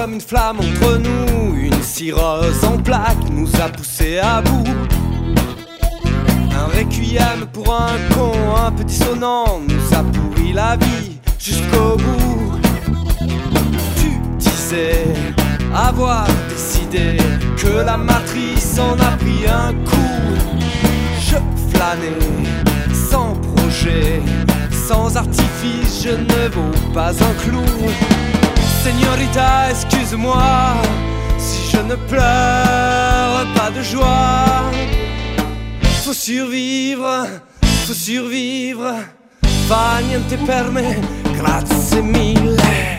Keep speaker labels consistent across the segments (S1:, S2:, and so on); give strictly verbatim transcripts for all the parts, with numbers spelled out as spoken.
S1: comme une flamme entre nous. Une cirrhose en plaques nous a poussés à bout. Un requiem pour un con, un peu dissonant, nous a pourri la vie jusqu'au bout. Tu disais avoir décidé que la matrice en a pris un coup. Je flânais sans projet, sans artifice, je ne vaux pas un clou. Señorita, excuse-moi si je ne pleure pas de joie. Faut survivre, faut survivre. Fa niente per me, grazie mille.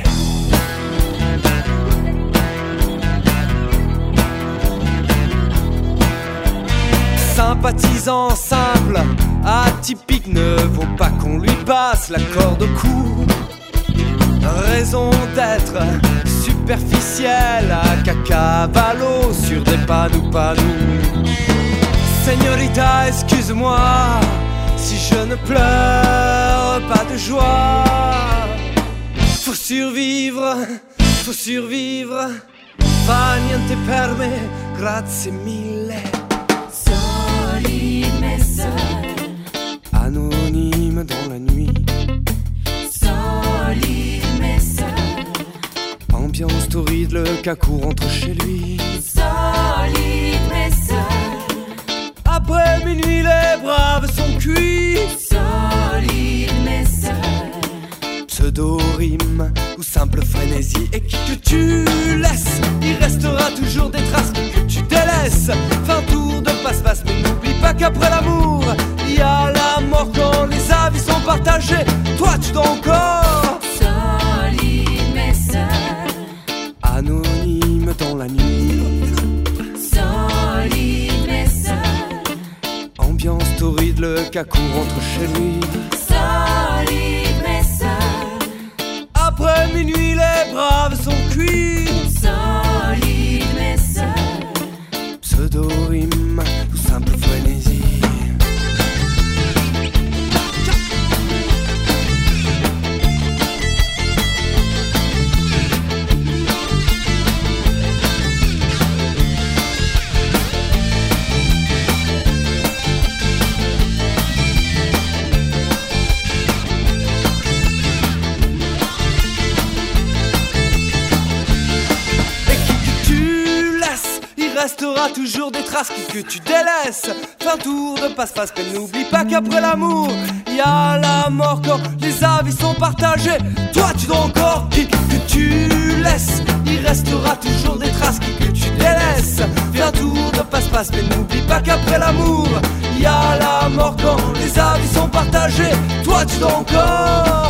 S1: Sympathisant, simple, atypique, ne vaut pas qu'on lui passe la corde au cou. Raison d'être superficielle, à cacavallo sur des panneaux panneaux. Señorita, excuse-moi si je ne pleure pas de joie. Faut survivre, faut survivre. Fa niente per me, grazie mille.
S2: Solide mais seul,
S1: Anonyme dans la nuit.
S2: solide mais seul,
S1: Ambiance torride, le cacou rentre chez lui.
S2: solide mais seul,
S1: Après minuit, les braves sont cuits.
S2: solide mais seul,
S1: Pseudo-rime ou simple frénésie. Et qui que tu laisses, il restera toujours des traces que tu délaisses. Fin tour de passe-passe, mais n'oublie pas qu'après l'amour, il y a la mort quand les avis sont partagés. Toi tu dois encore.
S2: solide mais seul,
S1: Anonyme dans la nuit.
S2: solide mais seul,
S1: Ambiance torride, le cacou rentre chez lui.
S2: solide mais seul,
S1: Après minuit, les braves sont cuits.
S2: solide mais seul,
S1: Pseudo-rime ou simple frénésie. Restera toujours des traces qui que tu délaisses. Fin tour de passe-passe, mais n'oublie pas qu'après l'amour, il y a la mort quand les avis sont partagés. Toi tu dois encore qui que tu laisses. Il restera toujours des traces qui que tu délaisses. Fin tour de passe-passe, mais n'oublie pas qu'après l'amour, il y a la mort quand les avis sont partagés. Toi tu dois encore.